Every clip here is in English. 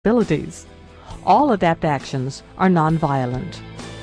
abilities. All adapt actions are nonviolent.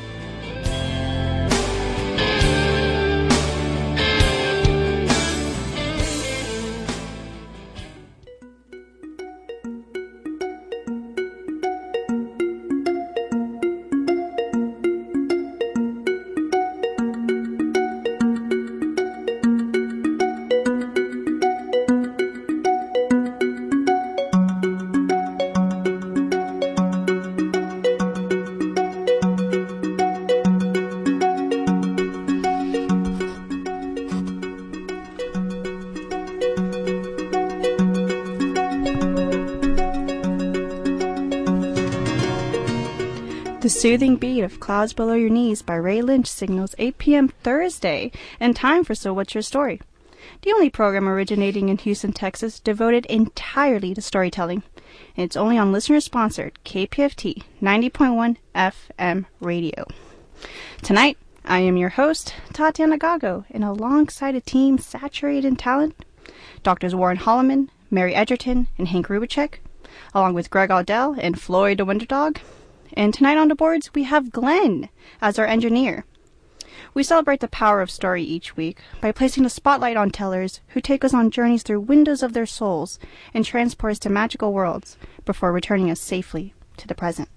The soothing beat of Clouds Below Your Knees by Ray Lynch signals 8 p.m. Thursday, and time for So What's Your Story? The only program originating in Houston, Texas, devoted entirely to storytelling. And it's only on listener-sponsored KPFT 90.1 FM radio. Tonight, I am your host, Tatiana Gago, and alongside a team saturated in talent, Drs. Warren Holloman, Mary Edgerton, and Hank Rubicek, along with Greg Audell and Floyd the Wonder Dog. And tonight on the boards, we have Glenn as our engineer. We celebrate the power of story each week by placing the spotlight on tellers who take us on journeys through windows of their souls and transport us to magical worlds before returning us safely to the present.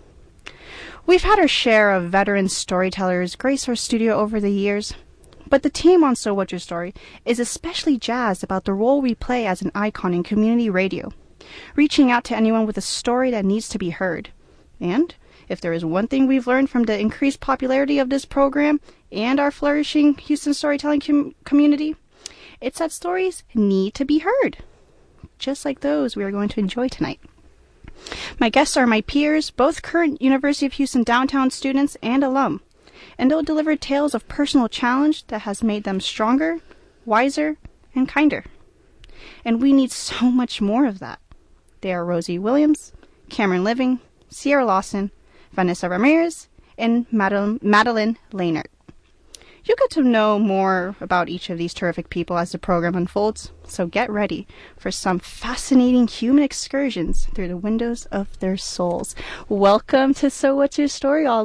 We've had our share of veteran storytellers grace our studio over the years, but the team on So What's Your Story is especially jazzed about the role we play as an icon in community radio, reaching out to anyone with a story that needs to be heard. And if there is one thing we've learned from the increased popularity of this program and our flourishing Houston storytelling community, it's that stories need to be heard, just like those we are going to enjoy tonight. My guests are my peers, both current University of Houston downtown students and alum, and they'll deliver tales of personal challenge that has made them stronger, wiser, and kinder. And we need so much more of that. They are Rosie Williams, Cameron Living, Sierra Lawson, Vanessa Ramirez, and Madeline Lehnert. You'll get to know more about each of these terrific people as the program unfolds, so get ready for some fascinating human excursions through the windows of their souls. Welcome to So What's Your Story, to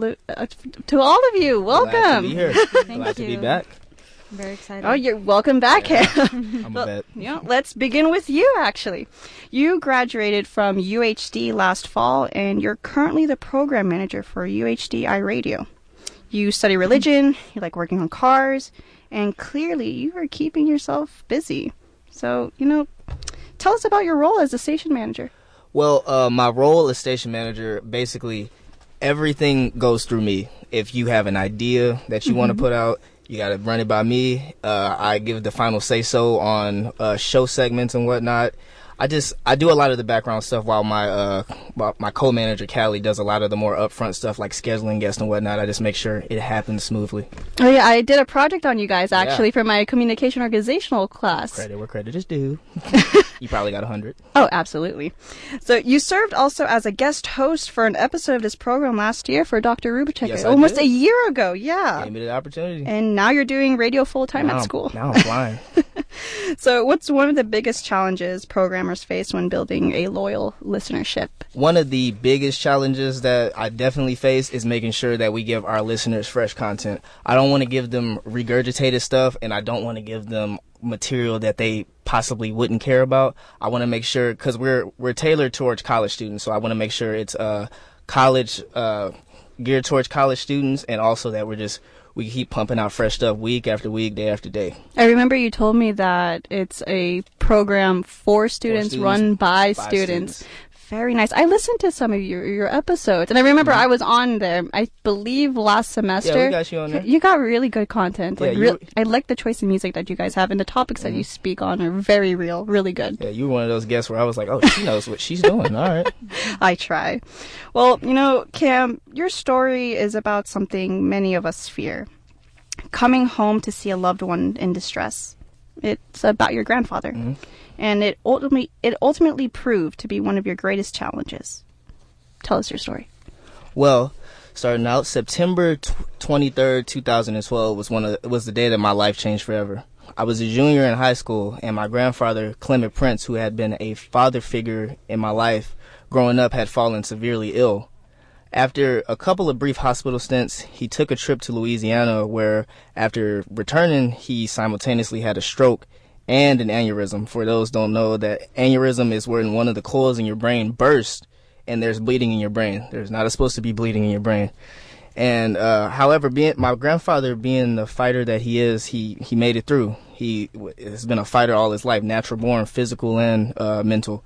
all of you. Welcome. Glad to be here. Thank Glad to be you. back. I'm very excited. Oh, you're welcome back. Yeah. I'm a vet. Yeah, let's begin with you, actually. You graduated from UHD last fall, and you're currently the program manager for UHD iRadio. You study religion, you like working on cars, and clearly you are keeping yourself busy. So, tell us about your role as a station manager. Well, my role as station manager, basically, everything goes through me. If you have an idea that you want to put out, you got to run it by me. I give the final say-so on show segments and whatnot. I do a lot of the background stuff while my co-manager, Callie, does a lot of the more upfront stuff like scheduling guests and whatnot. I just make sure it happens smoothly. Oh, yeah, I did a project on you guys, actually, for my communication organizational class. Credit where credit is due. You probably got 100. Oh, absolutely. So you served also as a guest host for an episode of this program last year for Dr. Rubicek. Yes, almost I did. a year ago, yeah. Gave me the opportunity. And now you're doing radio full-time at school. Now I'm flying. So what's one of the biggest challenges programmers face when building a loyal listenership? One of the biggest challenges that I definitely face is making sure that we give our listeners fresh content. I don't want to give them regurgitated stuff, and I don't want to give them material that they possibly wouldn't care about. I want to make sure, because we're tailored towards college students, so I want to make sure it's college geared towards college students, and also that we keep pumping out fresh stuff week after week, day after day. I remember you told me that it's a program for students run by students. Very nice. I listened to some of your episodes, and I remember I was on there, I believe, last semester. Yeah, we got you on there. You got really good content. Yeah, I like the choice of music that you guys have, and the topics that you speak on are very real, really good. Yeah, you were one of those guests where I was like, oh, she knows what she's doing. All right. I try. Well, Cam, your story is about something many of us fear. Coming home to see a loved one in distress. It's about your grandfather. Mm-hmm. And it ultimately proved to be one of your greatest challenges. Tell us your story. Well, starting out, September 23rd, 2012 was the day that my life changed forever. I was a junior in high school, and my grandfather, Clement Prince, who had been a father figure in my life, growing up, had fallen severely ill. After a couple of brief hospital stints, he took a trip to Louisiana where, after returning, he simultaneously had a stroke and an aneurysm. For those who don't know, that aneurysm is when one of the coils in your brain bursts and there's bleeding in your brain. There's not supposed to be bleeding in your brain. And however, my grandfather, being the fighter that he is, he made it through. He has been a fighter all his life, natural born, physical and mental.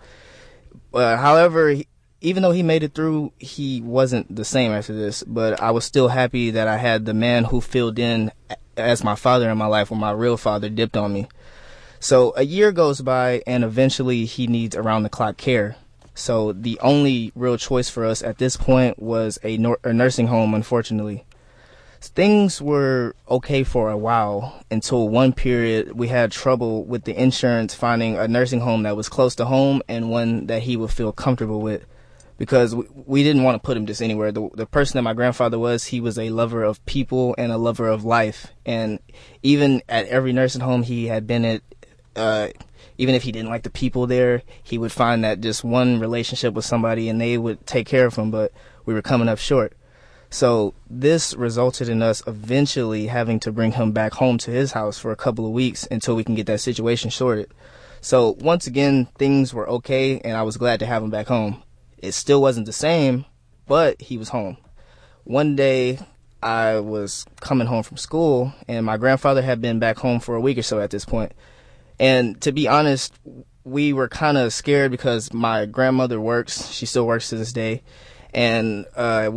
However, even though he made it through, he wasn't the same after this. But I was still happy that I had the man who filled in as my father in my life when my real father dipped on me. So a year goes by, and eventually he needs around-the-clock care. So the only real choice for us at this point was a nursing home, unfortunately. Things were okay for a while until one period we had trouble with the insurance finding a nursing home that was close to home and one that he would feel comfortable with, because we didn't want to put him just anywhere. The person that my grandfather was, he was a lover of people and a lover of life. And even at every nursing home he had been at, even if he didn't like the people there, he would find that just one relationship with somebody and they would take care of him, but we were coming up short. So this resulted in us eventually having to bring him back home to his house for a couple of weeks until we can get that situation sorted. So once again, things were okay, and I was glad to have him back home. It still wasn't the same, but he was home. One day, I was coming home from school, and my grandfather had been back home for a week or so at this point. And to be honest, we were kind of scared because my grandmother works. She still works to this day. And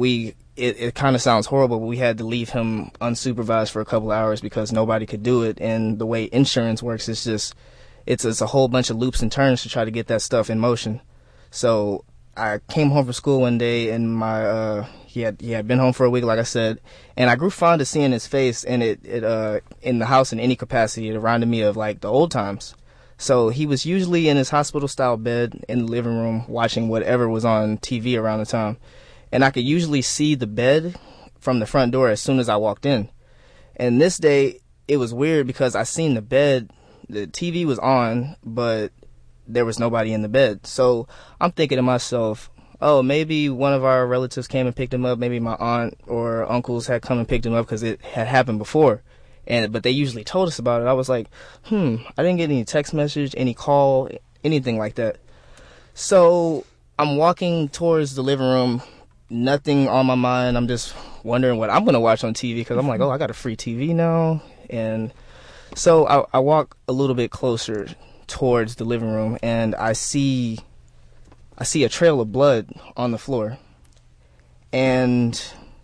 it kind of sounds horrible, but we had to leave him unsupervised for a couple of hours because nobody could do it. And the way insurance works, it's a whole bunch of loops and turns to try to get that stuff in motion. So I came home from school one day, and he had been home for a week, like I said, and I grew fond of seeing his face, and it in the house in any capacity. It reminded me of like the old times. So he was usually in his hospital-style bed in the living room watching whatever was on TV around the time. And I could usually see the bed from the front door as soon as I walked in. And this day, it was weird because I seen the bed, the TV was on, but there was nobody in the bed. So I'm thinking to myself, oh, maybe one of our relatives came and picked him up. Maybe my aunt or uncles had come and picked him up because it had happened before. But they usually told us about it. I was like, I didn't get any text message, any call, anything like that. So I'm walking towards the living room, nothing on my mind. I'm just wondering what I'm going to watch on TV because I'm like, oh, I got a free TV now. And so I walk a little bit closer towards the living room, and I see a trail of blood on the floor. And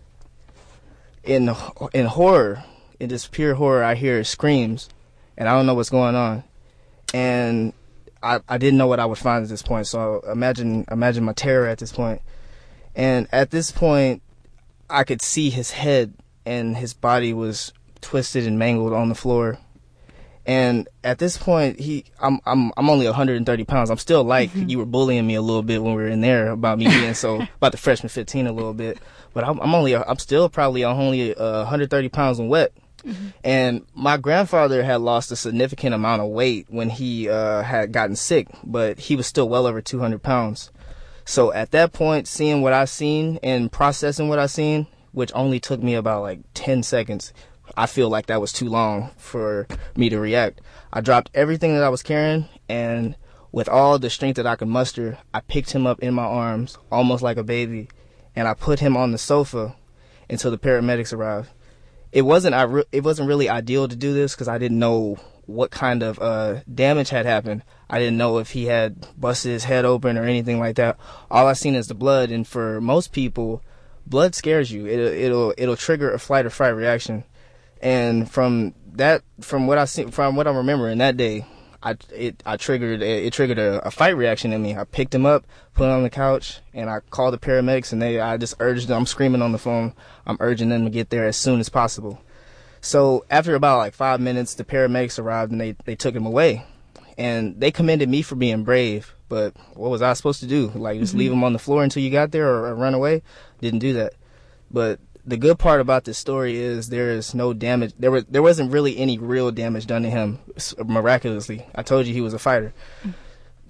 in horror, in just pure horror, I hear screams, and I don't know what's going on. And I didn't know what I would find at this point, so imagine my terror at this point. And at this point, I could see his head, and his body was twisted and mangled on the floor. And at this point, I'm only 130 pounds. I'm still like, you were bullying me a little bit when we were in there about me being about the freshman 15 a little bit. But I'm still probably only 130 pounds and wet. Mm-hmm. And my grandfather had lost a significant amount of weight when he had gotten sick, but he was still well over 200 pounds. So at that point, seeing what I seen and processing what I seen, which only took me about like 10 seconds, I feel like that was too long for me to react. I dropped everything that I was carrying, and with all the strength that I could muster, I picked him up in my arms, almost like a baby, and I put him on the sofa until the paramedics arrived. It wasn't really ideal to do this because I didn't know what kind of damage had happened. I didn't know if he had busted his head open or anything like that. All I seen is the blood, and for most people, blood scares you. It'll trigger a flight or fight reaction. And from what I remember in that day, it triggered a fight reaction in me. I picked him up, put him on the couch, and I called the paramedics, and I just urged them. I'm screaming on the phone. I'm urging them to get there as soon as possible. So after about like 5 minutes, the paramedics arrived, and they took him away. And they commended me for being brave, but what was I supposed to do? Like just leave him on the floor until you got there or run away? Didn't do that. But the good part about this story is there is no damage. There wasn't really any real damage done to him, miraculously. I told you he was a fighter.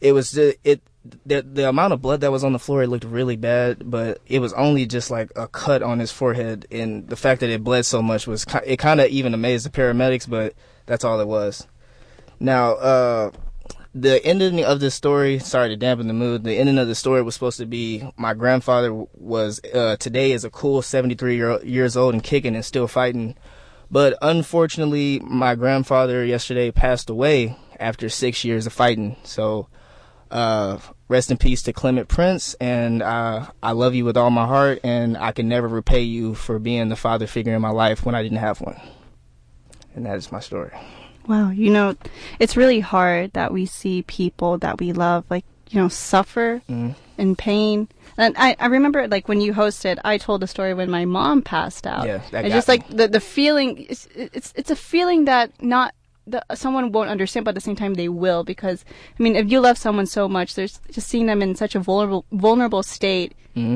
it was the amount of blood that was on the floor, it looked really bad, but it was only just like a cut on his forehead, and the fact that it bled so much it kind of even amazed the paramedics, but that's all it was. Now, the ending of this story, sorry to dampen the mood, the ending of the story was supposed to be my grandfather was today is a cool 73 years old and kicking and still fighting, but unfortunately my grandfather yesterday passed away after 6 years of fighting. So rest in peace to Clement Prince, and I love you with all my heart, and I can never repay you for being the father figure in my life when I didn't have one. And that is my story. Wow, it's really hard that we see people that we love, suffer in pain. And I remember, when you hosted, I told a story when my mom passed out. Yeah, that it's got just me. the feeling. It's a feeling that someone won't understand, but at the same time they will, because if you love someone so much, there's just seeing them in such a vulnerable state.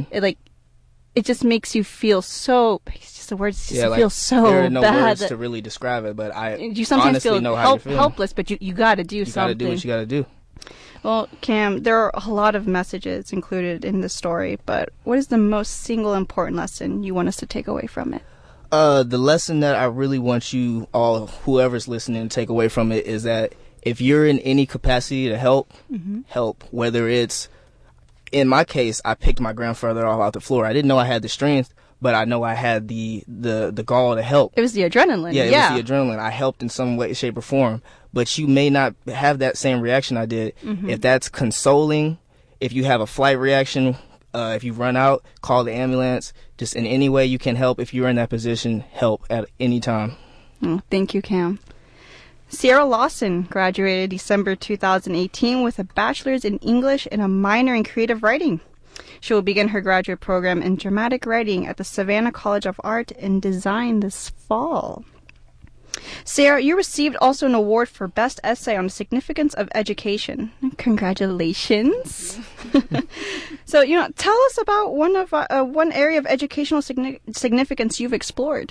It just makes you feel so. It's just the words. Just feel so bad. There are no words to really describe it, but you sometimes honestly feel know how you feel. helpless. But you got to do something. You got to do what you got to do. Well, Cam, there are a lot of messages included in the story, but what is the most single important lesson you want us to take away from it? The lesson that I really want you all, whoever's listening, to take away from it is that if you're in any capacity to help, help. Whether it's, in my case, I picked my grandfather off out the floor. I didn't know I had the strength, but I know I had the gall to help. It was the adrenaline. Yeah, it was the adrenaline. I helped in some way, shape, or form. But you may not have that same reaction I did. If that's consoling, if you have a flight reaction, if you run out, call the ambulance. Just in any way you can help. If you're in that position, help at any time. Thank you, Cam. Sierra Lawson graduated December 2018 with a bachelor's in English and a minor in creative writing. She will begin her graduate program in dramatic writing at the Savannah College of Art and Design this fall. Sarah, you received also an award for Best Essay on the Significance of Education. Congratulations. So, tell us about one area of educational significance you've explored.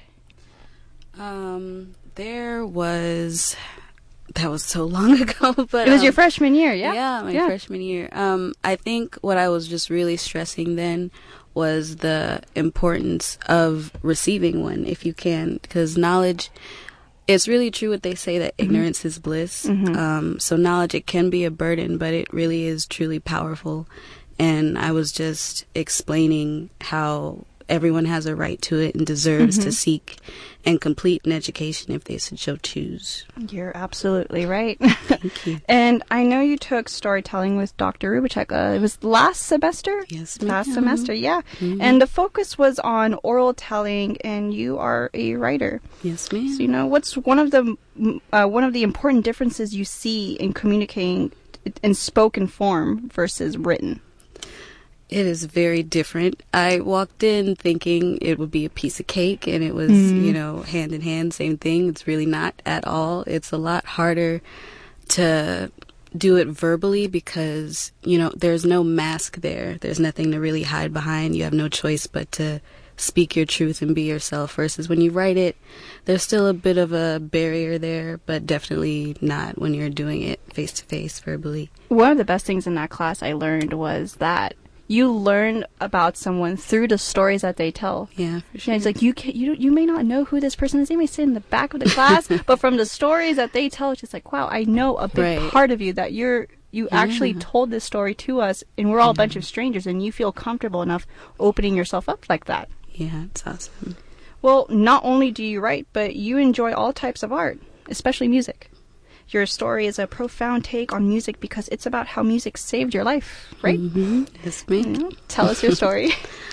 That was so long ago, but it was your freshman year, yeah? Yeah, my freshman year. I think what I was just really stressing then was the importance of receiving one, if you can, because knowledge, it's really true what they say, that ignorance is bliss. So knowledge, it can be a burden, but it really is truly powerful. And I was just explaining how everyone has a right to it and deserves to seek and complete an education if they so choose. You're absolutely right. Thank you. And I know you took storytelling with Dr. Rubicek. It was last semester? Yes, last semester, yeah. And the focus was on oral telling, and you are a writer. Yes, ma'am. So, what's one of the important differences you see in communicating in spoken form versus written? It is very different. I walked in thinking it would be a piece of cake and it was, hand in hand, same thing. It's really not at all. It's a lot harder to do it verbally because, there's no mask there. There's nothing to really hide behind. You have no choice but to speak your truth and be yourself, versus when you write it, there's still a bit of a barrier there, but definitely not when you're doing it face to face verbally. One of the best things in that class I learned was that you learn about someone through the stories that they tell. Yeah, for sure. Yeah, it's like you may not know who this person is. They may sit in the back of the class, but from the stories that they tell, it's just like, wow, I know a big part of you that you actually told this story to us, and we're all a bunch of strangers, and you feel comfortable enough opening yourself up like that. Yeah, it's awesome. Well, not only do you write, but you enjoy all types of art, especially music. Your story is a profound take on music because it's about how music saved your life, right? Yes, ma'am. Tell us your story.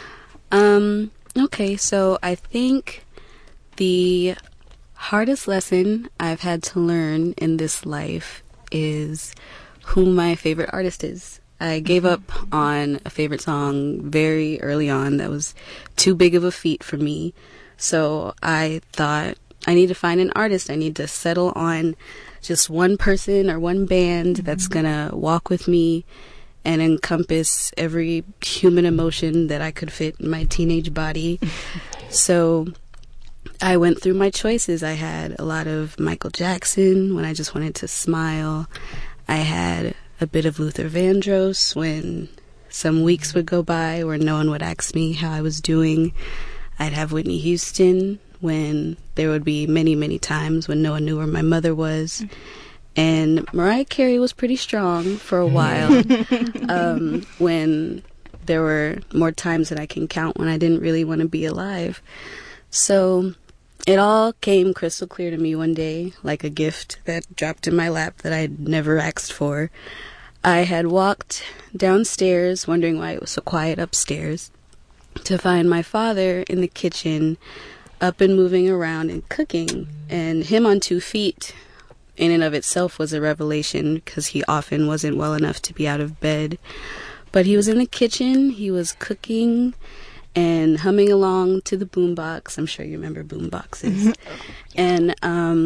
Okay, so I think the hardest lesson I've had to learn in this life is who my favorite artist is. I gave up on a favorite song very early on that was too big of a feat for me. So I thought, I need to find an artist. I need to settle on just one person or one band that's gonna walk with me and encompass every human emotion that I could fit in my teenage body. So I went through my choices. I had a lot of Michael Jackson when I just wanted to smile. I had a bit of Luther Vandross when some weeks would go by where no one would ask me how I was doing. I'd have Whitney Houston when there would be many, many times when no one knew where my mother was. And Mariah Carey was pretty strong for a while when there were more times than I can count when I didn't really want to be alive. So it all came crystal clear to me one day, like a gift that dropped in my lap that I'd never asked for. I had walked downstairs, wondering why it was so quiet upstairs, to find my father in the kitchen, up and moving around and cooking. And him on 2 feet, in and of itself, was a revelation, because he often wasn't well enough to be out of bed. But he was in the kitchen, he was cooking and humming along to the boombox. I'm sure you remember boomboxes. And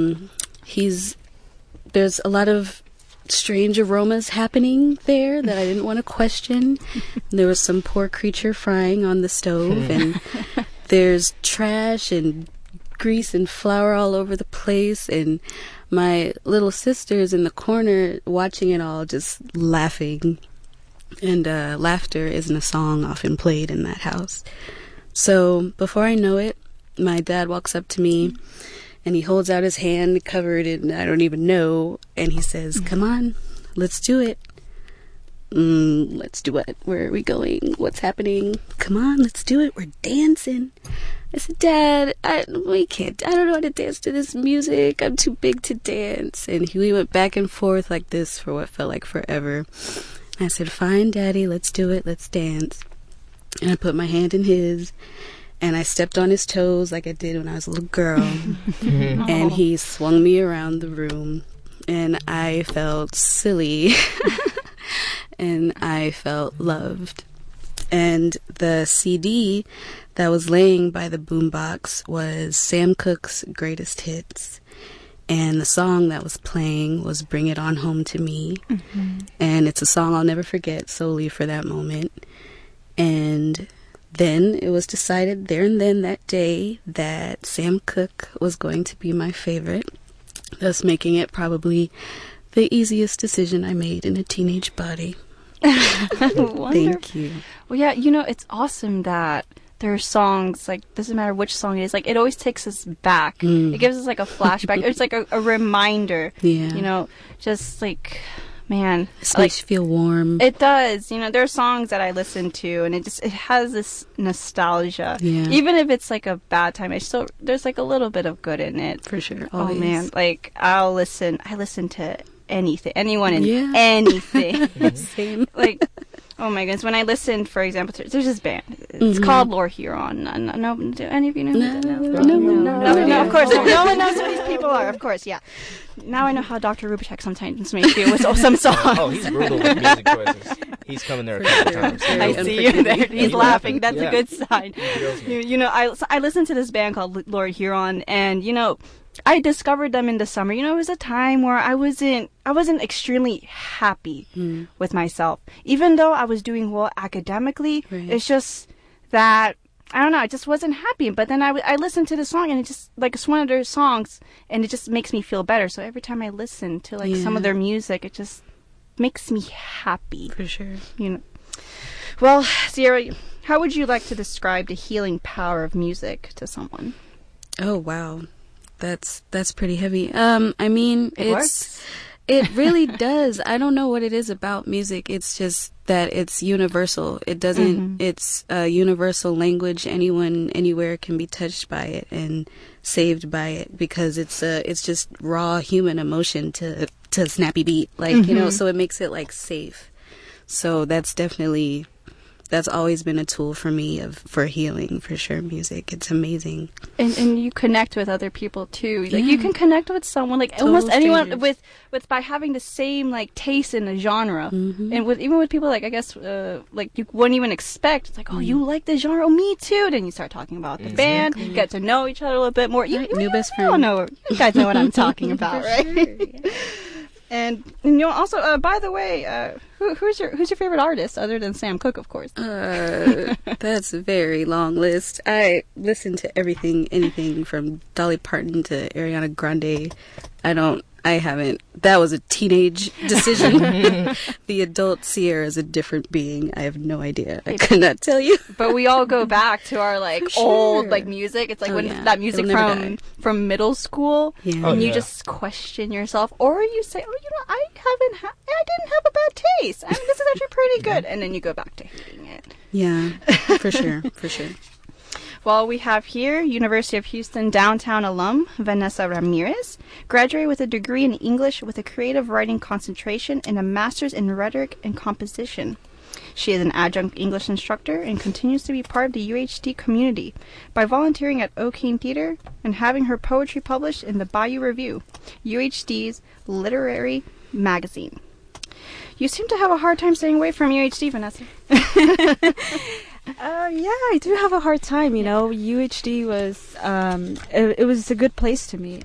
there's a lot of strange aromas happening there that I didn't want to question. There was some poor creature frying on the stove, and there's trash and grease and flour all over the place, and my little sister's in the corner watching it all, just laughing. And laughter isn't a song often played in that house. So before I know it, my dad walks up to me and he holds out his hand covered in I don't even know, and he says, "Come on, let's do it." Let's do what? Where are we going? What's happening? Come on, let's do it. We're dancing. I said, "Dad, we can't. I don't know how to dance to this music. I'm too big to dance." And we went back and forth like this for what felt like forever. I said, "Fine, Daddy, let's do it. Let's dance." And I put my hand in his, and I stepped on his toes like I did when I was a little girl. And he swung me around the room, and I felt silly, and I felt loved. And the CD that was laying by the boombox was Sam Cooke's Greatest Hits. And the song that was playing was Bring It On Home to Me. And it's a song I'll never forget solely for that moment. And then it was decided there and then that day that Sam Cooke was going to be my favorite, thus making it probably the easiest decision I made in a teenage body. Thank you. Well, yeah, you know, it's awesome that there are songs, like, doesn't matter which song it is, like, it always takes us back. It gives us, like, a flashback. It's like a reminder. Yeah. You know, just, like, man. It like, makes you feel warm. It does. You know, there are songs that I listen to, and it has this nostalgia. Yeah. Even if it's, like, a bad time, there's, like, a little bit of good in it. For sure. Oh, Always. man. Like, I listen to anything, anyone and Yeah. anything. Same. Like, oh my goodness, when I listen, for example, there's this band. It's called Lord Huron. No, do any of you know? No, of course. No one knows who these people are, of course, yeah. Now I know how Dr. Rubicek sometimes makes you with some songs. Oh, he's brutal with music choices. He's coming there a couple times. I see you there. He's laughing. That's Yeah. a good sign. You know, I listened to this band called Lord Huron, and, you know, I discovered them in the summer. You know, it was a time where I wasn't extremely happy with myself. Even though I was doing well academically, Right. it's just that, I don't know, I just wasn't happy. But then I listened to the song, and it just, like, it's one of their songs, and it just makes me feel better. So every time I listen to, like, some of their music, it just makes me happy. For sure. You know. Well, Sierra, how would you like to describe the healing power of music to someone? Oh, wow. That's pretty heavy. I mean, works. It really does. I don't know what it is about music. It's just that it's universal. It doesn't, it's a universal language. Anyone, anywhere can be touched by it and saved by it, because it's just raw human emotion to a snappy beat. Like, you know, so it makes it, like, safe. So that's always been a tool for me for healing, for sure. Music, it's amazing. And you connect with other people too. Like, you can connect with someone, like, Total almost anyone strangers. with by having the same, like, taste in the genre. And even with people, like, I guess like, you wouldn't even expect. It's like, oh, you like the genre? Oh, me too. Then you start talking about the band, get to know each other a little bit more. You best all friend. know, you guys know what I'm talking about, For right? sure, yeah. And you know, also, by the way, who's your favorite artist other than Sam Cooke, of course? That's a very long list. I listen to anything from Dolly Parton to Ariana Grande. I don't I haven't. That was a teenage decision. The adult Sierra is a different being. I have no idea. I could not tell you. But we all go back to our like old like music. It's like that music from middle school, and you just question yourself, or you say, "Oh, I didn't have a bad taste. I mean, this is actually pretty good," and then you go back to hating it. Yeah, for sure, for sure. Well, we have here University of Houston downtown alum Vanessa Ramirez, graduated with a degree in English with a creative writing concentration and a master's in rhetoric and composition. She is an adjunct English instructor and continues to be part of the UHD community by volunteering at O'Kane Theater and having her poetry published in the Bayou Review, UHD's literary magazine. You seem to have a hard time staying away from UHD, Vanessa. Yeah, I do have a hard time. UHD was it was a good place to me.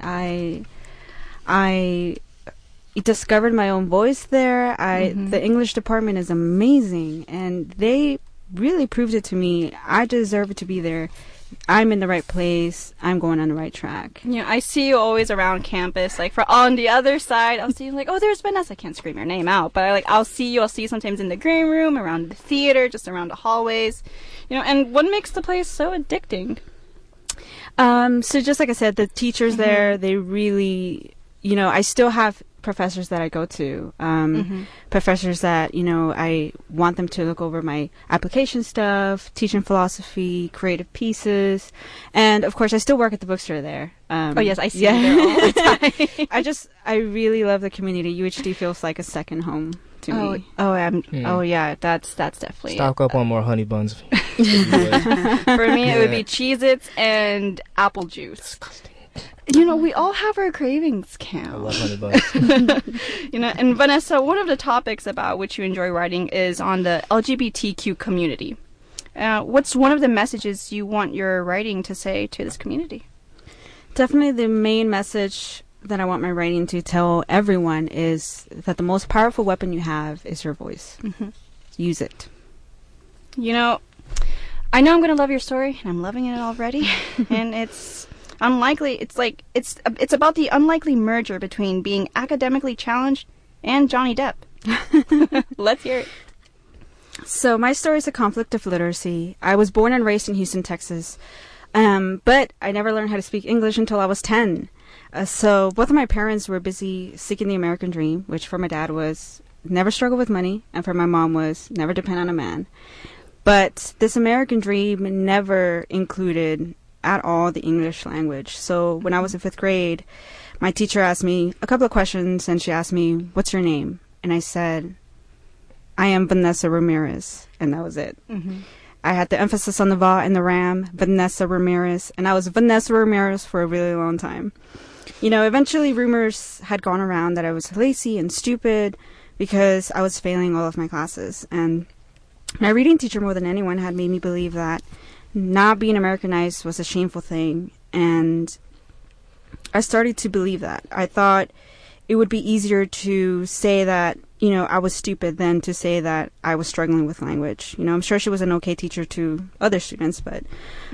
I discovered my own voice there. The English department is amazing, and they really proved it to me. I deserve to be there. I'm in the right place. I'm going on the right track. Yeah, I see you always around campus. Like on the other side, I'll see you like, oh, there's Vanessa. I can't scream your name out, but I'll see you sometimes in the green room, around the theater, just around the hallways. And what makes the place so addicting? So just like I said, the teachers there, they really, I still have professors that I go to, professors that, I want them to look over my application stuff, teaching philosophy, creative pieces. And of course, I still work at the bookstore there. Oh yes, I see you there all the time. I really love the community. UHD feels like a second home to me. Oh yeah, that's definitely Stock up on more honey buns. For me, it would be Cheez-Its and apple juice. Disgusting. We all have our cravings, Cam. I love honey buns. And Vanessa, one of the topics about which you enjoy writing is on the LGBTQ community. What's one of the messages you want your writing to say to this community? Definitely the main message that I want my writing to tell everyone is that the most powerful weapon you have is your voice. Use it. I know I'm going to love your story, and I'm loving it already. And it's unlikely. It's about the unlikely merger between being academically challenged and Johnny Depp. Let's hear it. So my story is a conflict of literacy. I was born and raised in Houston, Texas, but I never learned how to speak English until I was 10. So both of my parents were busy seeking the American dream, which for my dad was never struggle with money, and for my mom was never depend on a man. But this American dream never included at all the English language. So when I was in 5th grade, my teacher asked me a couple of questions, and she asked me, "What's your name?" And I said, "I am Vanessa Ramirez," and that was it. I had the emphasis on the va and the ram, Vanessa Ramirez, and I was Vanessa Ramirez for a really long time. Eventually rumors had gone around that I was lazy and stupid because I was failing all of my classes. And my reading teacher, more than anyone, had made me believe that not being Americanized was a shameful thing. And I started to believe that. I thought it would be easier to say that, I was stupid than to say that I was struggling with language. I'm sure she was an okay teacher to other students, but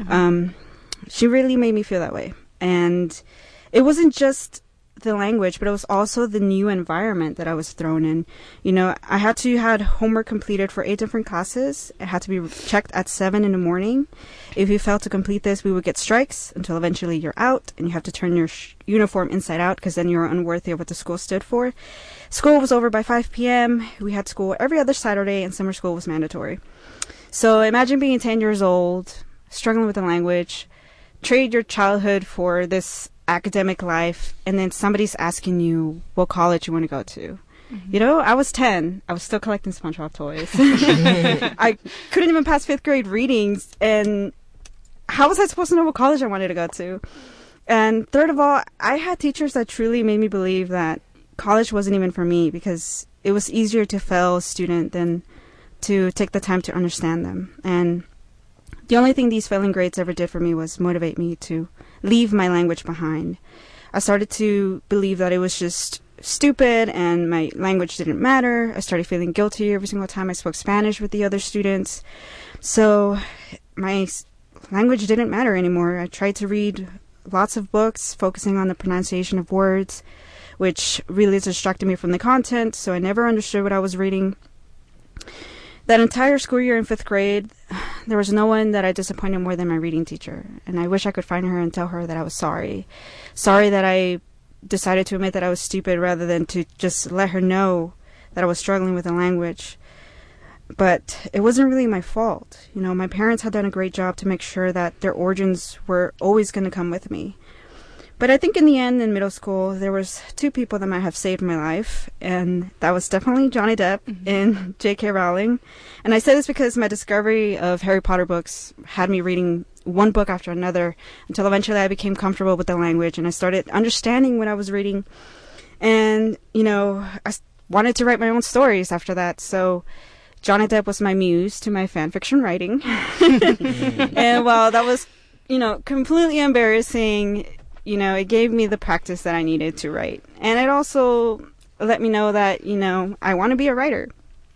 she really made me feel that way. And it wasn't just the language, but it was also the new environment that I was thrown in. I had to had homework completed for 8 different classes. It had to be checked at 7 in the morning. If you failed to complete this, we would get strikes until eventually you're out, and you have to turn your uniform inside out because then you're unworthy of what the school stood for. School was over by 5 p.m. We had school every other Saturday, and summer school was mandatory. So imagine being 10 years old, struggling with the language, trade your childhood for this academic life, and then somebody's asking you what college you want to go to. I was 10. I was still collecting SpongeBob toys. I couldn't even pass 5th grade readings, and how was I supposed to know what college I wanted to go to? And third of all, I had teachers that truly made me believe that college wasn't even for me because it was easier to fail a student than to take the time to understand them. And the only thing these failing grades ever did for me was motivate me to leave my language behind. I started to believe that it was just stupid and my language didn't matter. I started feeling guilty every single time I spoke Spanish with the other students. So my language didn't matter anymore. I tried to read lots of books focusing on the pronunciation of words, which really distracted me from the content, so I never understood what I was reading. That entire school year in 5th grade, there was no one that I disappointed more than my reading teacher, and I wish I could find her and tell her that I was sorry. Sorry that I decided to admit that I was stupid rather than to just let her know that I was struggling with the language. But it wasn't really my fault. You know, my parents had done a great job to make sure that their origins were always going to come with me. But I think in the end, in middle school, there was 2 people that might have saved my life, and that was definitely Johnny Depp and J.K. Rowling. And I say this because my discovery of Harry Potter books had me reading one book after another until eventually I became comfortable with the language and I started understanding what I was reading. And, you know, I wanted to write my own stories after that, so Johnny Depp was my muse to my fan fiction writing. And while that was, you know, completely embarrassing, you know, it gave me the practice that I needed to write. And it also let me know that, you know, I want to be a writer.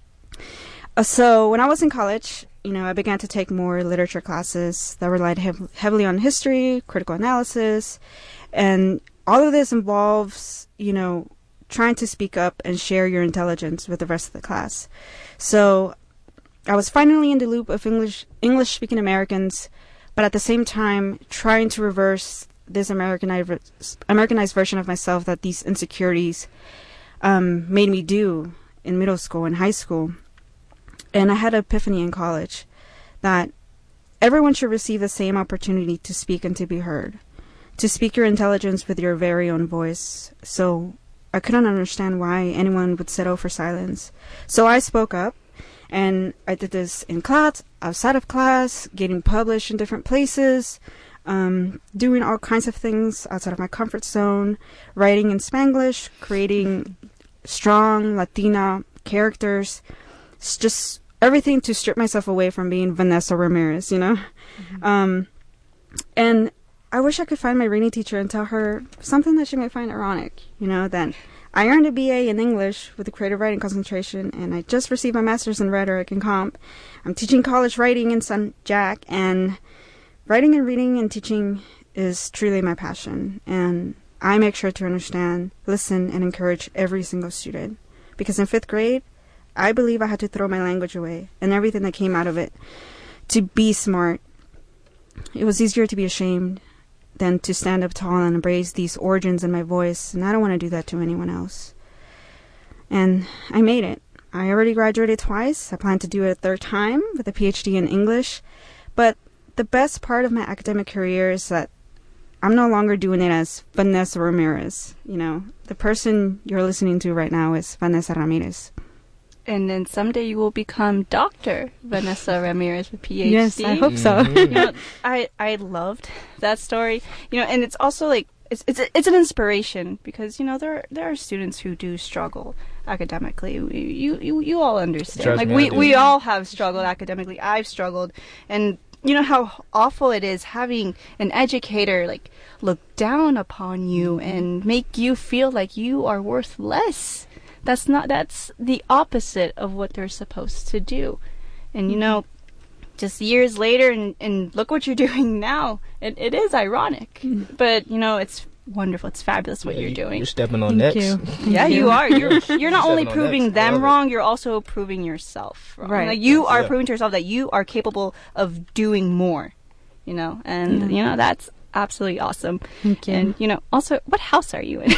So when I was in college, you know, I began to take more literature classes that relied heavily on history, critical analysis, and all of this involves, you know, trying to speak up and share your intelligence with the rest of the class. So I was finally in the loop of English-speaking Americans, but at the same time trying to reverse this Americanized version of myself that these insecurities made me do in middle school and high school. And I had an epiphany in college that everyone should receive the same opportunity to speak and to be heard, to speak your intelligence with your very own voice. So I couldn't understand why anyone would settle for silence. So I spoke up, and I did this in class, outside of class, getting published in different places, doing all kinds of things outside of my comfort zone, writing in Spanglish, creating strong Latina characters. It's just everything to strip myself away from being Vanessa Ramirez, you know? And I wish I could find my reading teacher and tell her something that she might find ironic, you know, that I earned a BA in English with a creative writing concentration, and I just received my master's in rhetoric and comp. I'm teaching college writing in St. Jack, and writing and reading and teaching is truly my passion. And I make sure to understand, listen, and encourage every single student. Because in 5th grade, I believe I had to throw my language away and everything that came out of it to be smart. It was easier to be ashamed than to stand up tall and embrace these origins in my voice, and I don't want to do that to anyone else. And I made it. I already graduated twice. I plan to do it a 3rd time with a PhD in English. But the best part of my academic career is that I'm no longer doing it as Vanessa Ramirez. You know, the person you're listening to right now is Vanessa Ramirez. And then someday you will become Dr. Vanessa Ramirez with PhD. Yes, I hope so. You know, I loved that story. You know, and it's also like it's an inspiration because, you know, there are students who do struggle academically. You all understand. Like we all have struggled academically. I've struggled, and you know how awful it is having an educator like look down upon you and make you feel like you are worth less. That's the opposite of what they're supposed to do. And, you know, just years later, and look what you're doing now. It is ironic. But, you know, it's wonderful. It's fabulous what you're doing. You're stepping on necks. Yeah, you are. You're not only proving them wrong, you're also proving yourself wrong. Right. Like, you are proving to yourself that you are capable of doing more, you know. And, you know, that's absolutely awesome. Thank you. And, you know, also, what house are you in?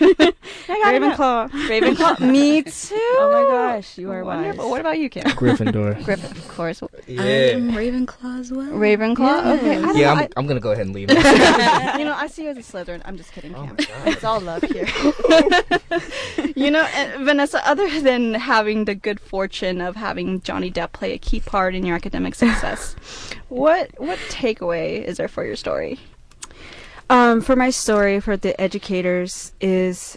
Ravenclaw. Ravenclaw. Me too. Oh my gosh, you are wonderful. wise. What about you, Kim? Gryffindor. Griffin, of course. Yeah. I'm Ravenclaw as well. Ravenclaw. Yeah. Okay. I don't Yeah, know. I'm gonna go ahead and leave. You know, I see you as a Slytherin. I'm just kidding, Oh Kim. my God. It's all love here. You know, and Vanessa, other than having the good fortune of having Johnny Depp play a key part in your academic success, what takeaway is there for your story? For my story, for the educators, is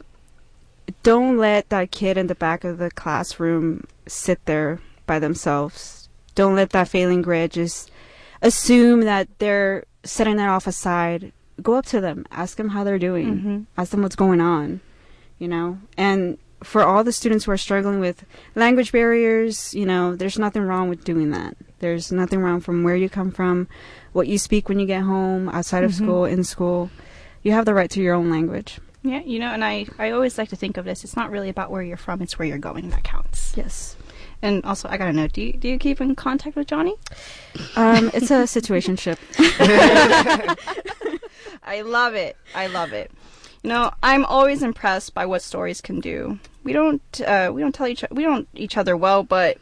don't let that kid in the back of the classroom sit there by themselves. Don't let that failing grade just assume that they're setting that off aside. Go up to them. Ask them how they're doing. Ask them what's going on, you know. And for all the students who are struggling with language barriers, you know, there's nothing wrong with doing that. There's nothing wrong from where you come from, what you speak when you get home, outside of school, in school. You have the right to your own language. Yeah, and I always like to think of this. It's not really about where you're from; it's where you're going that counts. Yes. And also, I gotta know: do you keep in contact with Johnny? It's a situationship. I love it. I'm always impressed by what stories can do. We don't know each other well, but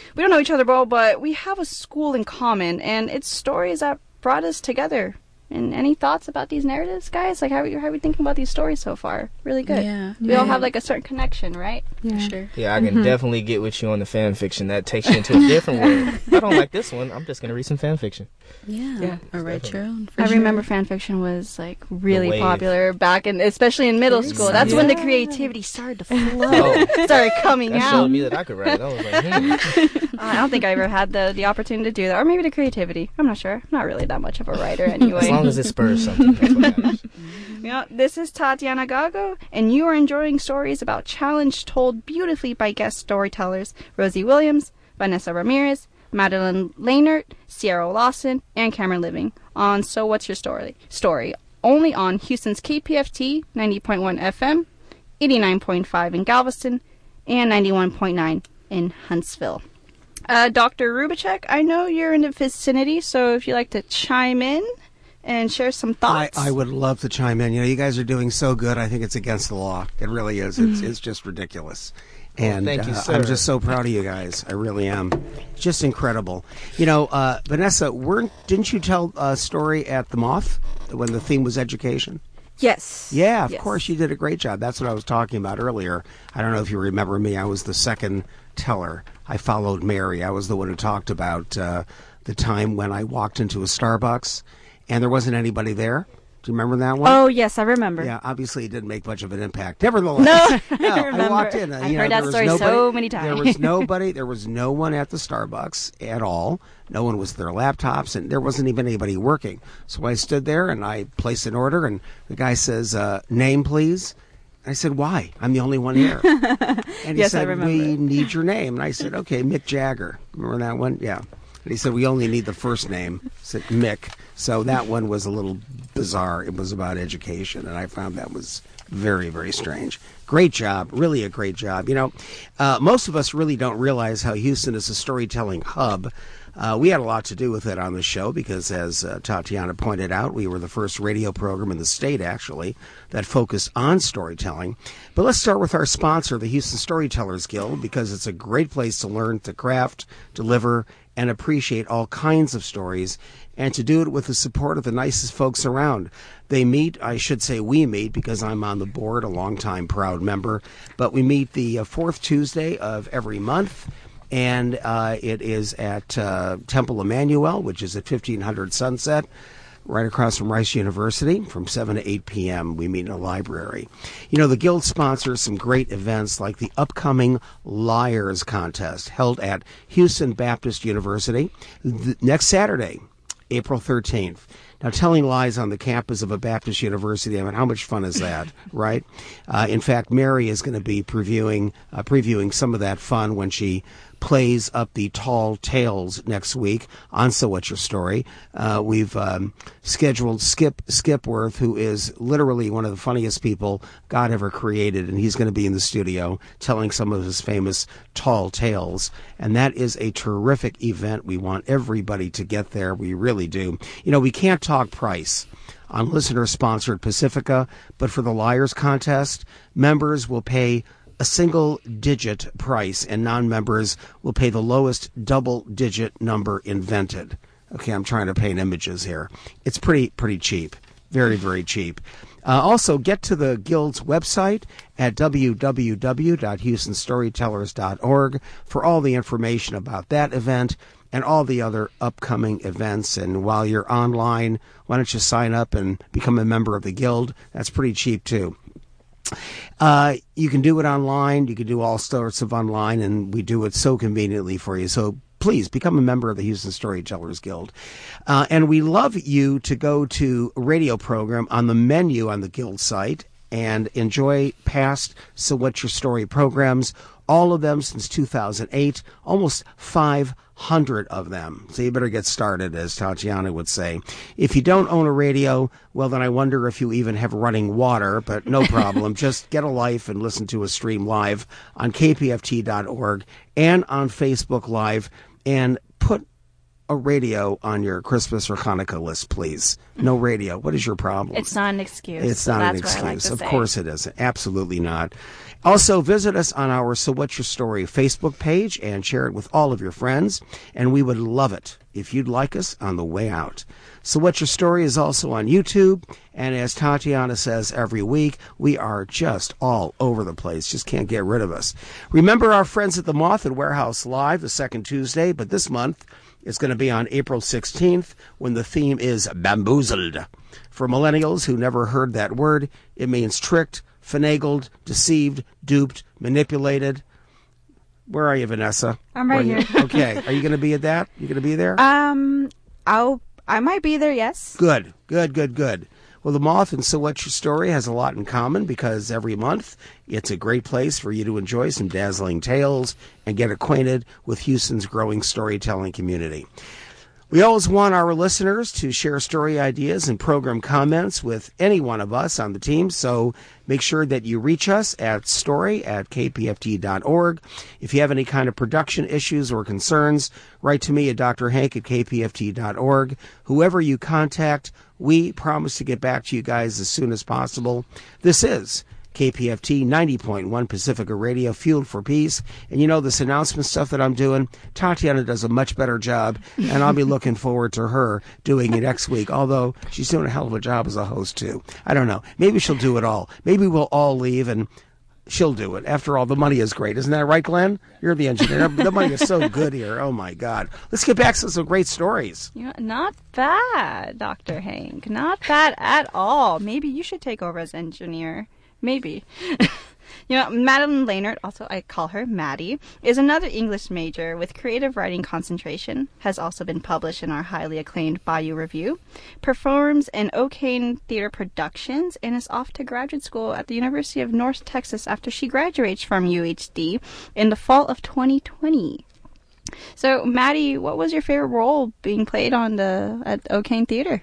we have a school in common, and it's stories that brought us together. And any thoughts about these narratives, guys? Like, how are we thinking about these stories so far? Really good. Yeah. We all have like a certain connection, right? Yeah. For sure. Yeah, I can definitely get with you on the fan fiction. That takes you into a different world. I don't like this one. I'm just gonna read some fan fiction. Yeah. Or write your own. I remember fan fiction was like really popular back in, especially in middle school. That's when the creativity started to flow, started coming That out. showed me that I could write. I was like, I don't think I ever had the opportunity to do that, or maybe the creativity. I'm not sure. I'm not really that much of a writer anyway. As long as it spurs something, that's what matters. This is Tatiana Gago, and you are enjoying stories about challenge told beautifully by guest storytellers Rosie Williams, Vanessa Ramirez, Madeline Lehnert, Sierra Lawson, and Cameron Living on So What's Your Story, only on Houston's KPFT 90.1 FM, 89.5 in Galveston, and 91.9 in Huntsville. Dr. Rubicek, I know you're in the vicinity, so if you'd like to chime in and share some thoughts. I would love to chime in. You guys are doing so good. I think it's against the law. It really is. It's just ridiculous. And thank you, sir. I'm just so proud of you guys. I really am. Just incredible. Vanessa, didn't you tell a story at the Moth when the theme was education? Yes. Yeah, of course. You did a great job. That's what I was talking about earlier. I don't know if you remember me. I was the second teller. I followed Mary. I was the one who talked about the time when I walked into a Starbucks and there wasn't anybody there. Do you remember that one? Oh, yes, I remember. Yeah, obviously it didn't make much of an impact. Nevertheless, I walked in. I've heard that story so many times. There was nobody. There was no one at the Starbucks at all. No one was at their laptops, and there wasn't even anybody working. So I stood there, and I placed an order, and the guy says, name, please. I said, why? I'm the only one here. And he Yes, I said, remember. we need your name. And I said, okay, Mick Jagger. Remember that one? Yeah. And he said, we only need the first name. I said, Mick. So that one was a little bizarre. It was about education, and I found that was very, very strange. Great job. Really a great job. Most of us really don't realize how Houston is a storytelling hub. We had a lot to do with it on the show because, as Tatiana pointed out, we were the first radio program in the state, actually, that focused on storytelling. But let's start with our sponsor, the Houston Storytellers Guild, because it's a great place to learn to craft, deliver, and appreciate all kinds of stories, and to do it with the support of the nicest folks around. They meet, I should say we meet, because I'm on the board, a longtime proud member, but we meet the fourth Tuesday of every month, and it is at Temple Emmanuel, which is at 1500 Sunset, right across from Rice University, from 7 to 8 p.m. We meet in a library. The Guild sponsors some great events like the upcoming Liars Contest held at Houston Baptist University next Saturday, April 13th. Now, telling lies on the campus of a Baptist university, I mean, how much fun is that, right? In fact, Mary is going to be previewing some of that fun when she plays up the Tall Tales next week on So What's Your Story. We've scheduled Skip Skipworth, who is literally one of the funniest people God ever created, and he's going to be in the studio telling some of his famous Tall Tales. And that is a terrific event. We want everybody to get there. We really do. We can't talk price on listener-sponsored Pacifica, but for the Liars Contest, members will pay a single-digit price, and non-members will pay the lowest double-digit number invented. Okay, I'm trying to paint images here. It's pretty cheap. Very, very cheap. Also, get to the Guild's website at www.houstonstorytellers.org for all the information about that event and all the other upcoming events. And while you're online, why don't you sign up and become a member of the Guild? That's pretty cheap, too. You can do it online. You can do all sorts of online, and we do it so conveniently for you. So please become a member of the Houston Storytellers Guild. And we love you to go to a radio program on the menu on the Guild site and enjoy past So What's Your Story programs, all of them since 2008, almost 500 of them. So you better get started, as Tatiana would say. If you don't own a radio, well, then I wonder if you even have running water, but no problem. Just get a life and listen to a stream live on kpft.org and on Facebook Live, and put a radio on your Christmas or Hanukkah list, please. No radio. What is your problem? It's not an excuse. It's not an excuse. Of course it isn't. Absolutely not. Also, visit us on our So What's Your Story Facebook page and share it with all of your friends. And we would love it if you'd like us on the way out. So What's Your Story is also on YouTube. And as Tatiana says every week, we are just all over the place. Just can't get rid of us. Remember our friends at the Moth and Warehouse Live the second Tuesday, but this month it's going to be on April 16th when the theme is bamboozled. For millennials who never heard that word, it means tricked, finagled, deceived, duped, manipulated. Where are you, Vanessa? I'm right here. Okay. Are you going to be at that? You going to be there? I might be there, yes. Good. Well, the Moth and So What's Your Story has a lot in common because every month it's a great place for you to enjoy some dazzling tales and get acquainted with Houston's growing storytelling community. We always want our listeners to share story ideas and program comments with any one of us on the team, so make sure that you reach us at story@kpft.org. If you have any kind of production issues or concerns, write to me at drhank@kpft.org. Whoever you contact, we promise to get back to you guys as soon as possible. This is KPFT 90.1 Pacifica Radio, Fueled for Peace. And you know, this announcement stuff that I'm doing, Tatiana does a much better job, and I'll be looking forward to her doing it next week, although she's doing a hell of a job as a host, too. I don't know. Maybe she'll do it all. Maybe we'll all leave and she'll do it. After all, the money is great. Isn't that right, Glenn? You're the engineer. The money is so good here. Oh, my God. Let's get back to some great stories. Yeah, not bad, Dr. Hank. Not bad at all. Maybe you should take over as engineer. Maybe. Madeline Lehnert, also I call her Maddie, is another English major with creative writing concentration, has also been published in our highly acclaimed Bayou Review, performs in O'Kane Theater Productions, and is off to graduate school at the University of North Texas after she graduates from UHD in the fall of 2020. So, Maddie, what was your favorite role being played at O'Kane Theater?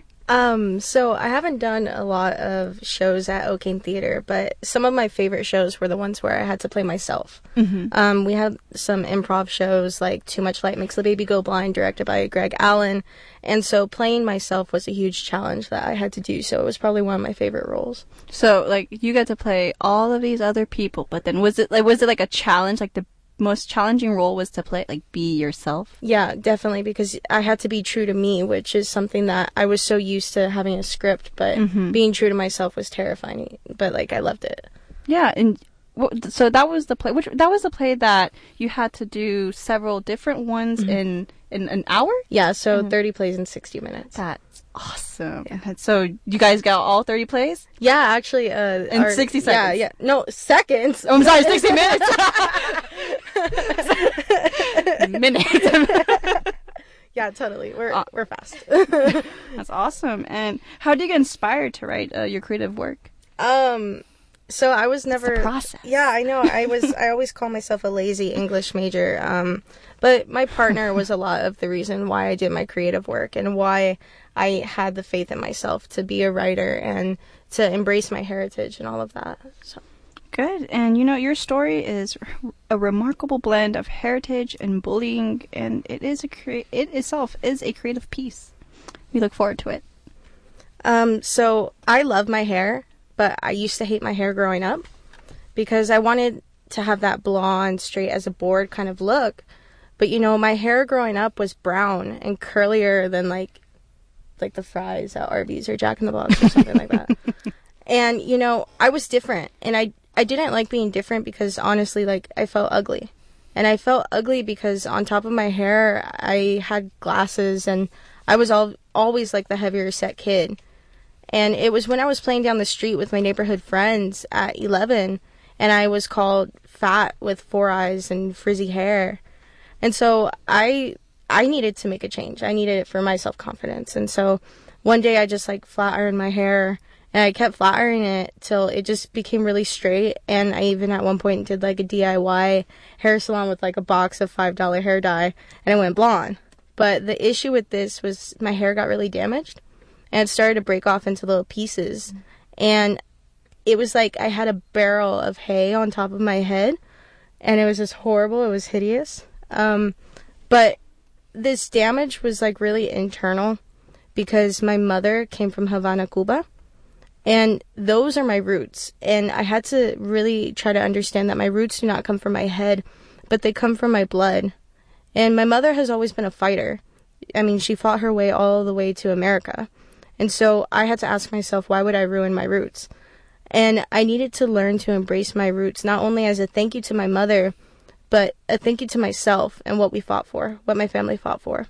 So I haven't done a lot of shows at O'Kane Theater, but some of my favorite shows were the ones where I had to play myself. Mm-hmm. We had some improv shows like Too Much Light Makes the Baby Go Blind, directed by Greg Allen, and so playing myself was a huge challenge that I had to do, so it was probably one of my favorite roles. So, you got to play all of these other people, but then was it like a challenge, like the most challenging role was to play, be yourself? Yeah, definitely, because I had to be true to me, which is something that I was so used to having a script, but being true to myself was terrifying, but I loved it. Yeah, and so that was the play. That was the play that you had to do several different ones in an hour? Yeah, so 30 plays in 60 minutes. That's awesome. Yeah. So you guys got all 30 plays? Yeah, actually. In 60 seconds? Yeah. No, seconds. Oh, I'm sorry, 60 minutes. Minutes. Yeah, totally. We're fast. That's awesome. And how do you get inspired to write your creative work? So I was never. It's the process. Yeah, I know. I always call myself a lazy English major. But my partner was a lot of the reason why I did my creative work and why I had the faith in myself to be a writer and to embrace my heritage and all of that. So. Good. And your story is a remarkable blend of heritage and bullying, and it itself is a creative piece. We look forward to it. So I love my hair, but I used to hate my hair growing up because I wanted to have that blonde, straight as a board kind of look. But, my hair growing up was brown and curlier than like the fries at Arby's or Jack in the Box or something like that. And, I was different, and I didn't like being different because honestly, I felt ugly. And I felt ugly because on top of my hair, I had glasses and I was always the heavier set kid. And it was when I was playing down the street with my neighborhood friends at 11 and I was called fat with 4 eyes and frizzy hair. And so I needed to make a change. I needed it for my self-confidence. And so one day I just flat ironed my hair And I kept flat ironing it till it just became really straight. And I even at one point did like a DIY hair salon with like a box of $5 hair dye, and it went blonde. But the issue with this was my hair got really damaged, and it started to break off into little pieces. And it was like I had a barrel of hay on top of my head, and it was just horrible. It was hideous. But this damage was like really internal, because my mother came from Havana, Cuba. And those are my roots. And I had to really try to understand that my roots do not come from my head, but they come from my blood. And my mother has always been a fighter. I mean, she fought her way all the way to America. And so I had to ask myself, why would I ruin my roots? And I needed to learn to embrace my roots, not only as a thank you to my mother, but a thank you to myself and what we fought for, what my family fought for.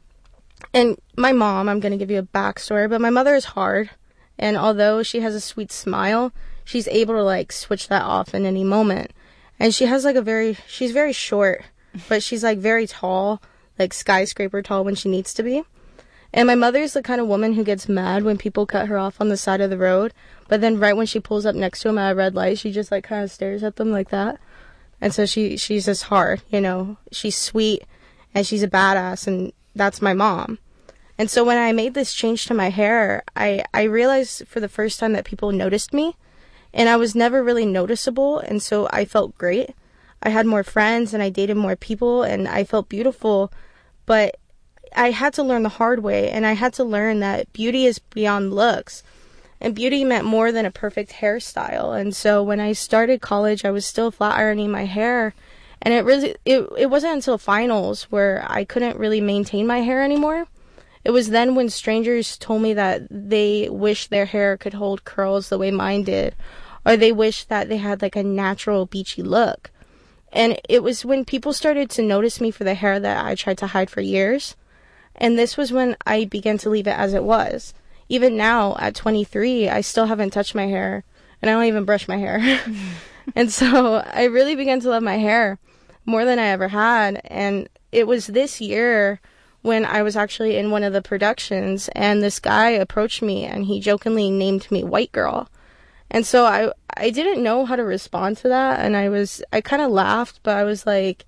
And my mom, I'm going to give you a backstory, but my mother is hard. And although she has a sweet smile, she's able to like switch that off in any moment. And she has like she's very short, but she's like very tall, like skyscraper tall when she needs to be. And my mother's the kind of woman who gets mad when people cut her off on the side of the road. But then right when she pulls up next to him at a red light, she just like kind of stares at them like that. And so she's just hard, you know. She's sweet and she's a badass, and that's my mom. And so when I made this change to my hair, I realized for the first time that people noticed me, and I was never really noticeable, and so I felt great. I had more friends, and I dated more people, and I felt beautiful, but I had to learn the hard way, and I had to learn that beauty is beyond looks, and beauty meant more than a perfect hairstyle. And so when I started college, I was still flat ironing my hair, and it wasn't until finals where I couldn't really maintain my hair anymore. It was then when strangers told me that they wish their hair could hold curls the way mine did, or they wish that they had like a natural beachy look. And it was when people started to notice me for the hair that I tried to hide for years. And this was when I began to leave it as it was. Even now, at 23, I still haven't touched my hair, and I don't even brush my hair. And so I really began to love my hair more than I ever had. And it was this year when I was actually in one of the productions, and this guy approached me, and he jokingly named me White Girl. And so I didn't know how to respond to that, and I kind of laughed, but I was like,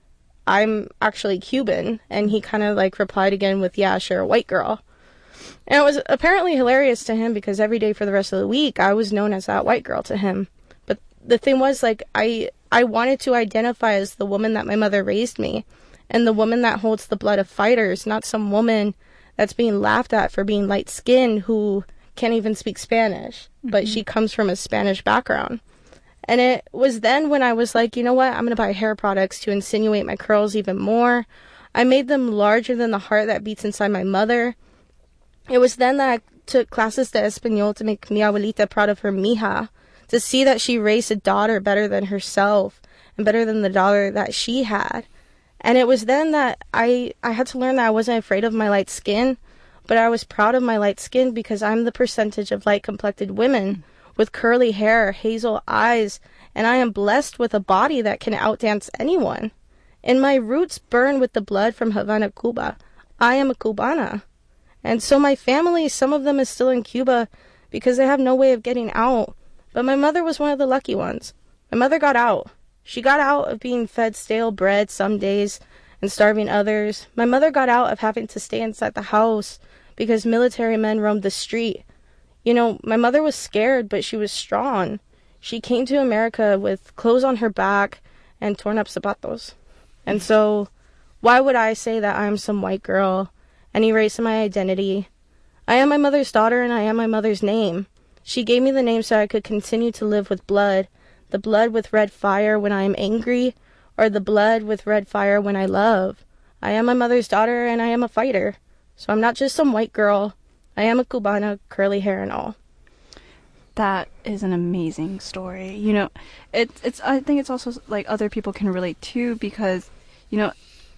I'm actually Cuban. And he kind of like replied again with, yeah, sure, White Girl. And it was apparently hilarious to him, because every day for the rest of the week, I was known as that white girl to him. But the thing was, like, I wanted to identify as the woman that my mother raised me, and the woman that holds the blood of fighters, not some woman that's being laughed at for being light-skinned who can't even speak Spanish, but she comes from a Spanish background. And it was then when I was like, you know what, I'm going to buy hair products to insinuate my curls even more. I made them larger than the heart that beats inside my mother. It was then that I took classes de Espanol to make mi abuelita proud of her mija, to see that she raised a daughter better than herself and better than the daughter that she had. And it was then that I had to learn that I wasn't afraid of my light skin, but I was proud of my light skin, because I'm the percentage of light-complected women with curly hair, hazel eyes, and I am blessed with a body that can outdance anyone. And my roots burn with the blood from Havana, Cuba. I am a Cubana. And so my family, some of them is still in Cuba because they have no way of getting out. But my mother was one of the lucky ones. My mother got out. She got out of being fed stale bread some days and starving others. My mother got out of having to stay inside the house because military men roamed the street. You know, my mother was scared, but she was strong. She came to America with clothes on her back and torn up zapatos. And so, why would I say that I'm some white girl and erase my identity? I am my mother's daughter, and I am my mother's name. She gave me the name so I could continue to live with blood. The blood with red fire when I am angry, or the blood with red fire when I love. I am my mother's daughter, and I am a fighter. So I'm not just some white girl. I am a Cubana, curly hair and all. That is an amazing story. You know, it's. I think it's also like other people can relate too, because, you know,